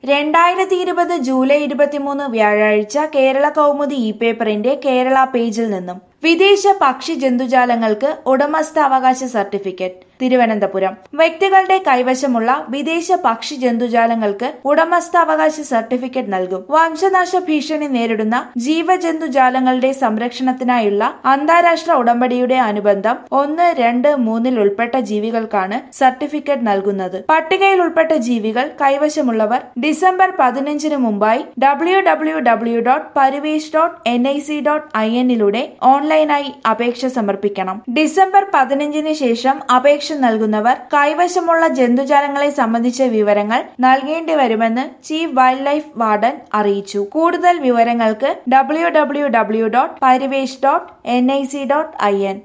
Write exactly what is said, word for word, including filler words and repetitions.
രണ്ടായിരത്തി ഇരുപത് ജൂലൈ ഇരുപത്തിമൂന്ന് വ്യാഴാഴ്ച കേരള കൗമുദി ഇ പേപ്പറിന്റെ കേരള പേജിൽ നിന്നും വിദേശ പക്ഷി ജന്തുജാലങ്ങൾക്ക് ഉടമസ്ഥാവകാശ സർട്ടിഫിക്കറ്റ്. തിരുവനന്തപുരം. വ്യക്തികളുടെ കൈവശമുള്ള വിദേശ പക്ഷി ജന്തുജാലങ്ങൾക്ക് ഉടമസ്ഥാവകാശ സർട്ടിഫിക്കറ്റ് നൽകും. വംശനാശ ഭീഷണി നേരിടുന്ന ജീവജന്തുജാലങ്ങളുടെ സംരക്ഷണത്തിനായുള്ള അന്താരാഷ്ട്ര ഉടമ്പടിയുടെ അനുബന്ധം ഒന്ന് രണ്ട് മൂന്നിൽ ഉൾപ്പെട്ട ജീവികൾക്കാണ് സർട്ടിഫിക്കറ്റ് നൽകുന്നത്. പട്ടികയിൽ ഉൾപ്പെട്ട ജീവികൾ കൈവശമുള്ളവർ ഡിസംബർ പതിനഞ്ചിന് മുമ്പായി W W W dot Parivesh dot N I C dot I എന്നിലൂടെ ഓൺലൈനായി അപേക്ഷ സമർപ്പിക്കണം. ഡിസംബർ പതിനഞ്ചിന് ശേഷം അപേക്ഷ നൽകുന്നവർ കൈവശമുള്ള ജന്തുജാലങ്ങളെ സംബന്ധിച്ച വിവരങ്ങൾ നൽകേണ്ടി വരുമെന്ന് ചീഫ് വൈൽഡ് ലൈഫ് വാർഡൻ അറിയിച്ചു. കൂടുതൽ വിവരങ്ങൾക്ക് W W W dot Parivesh dot N I C dot I N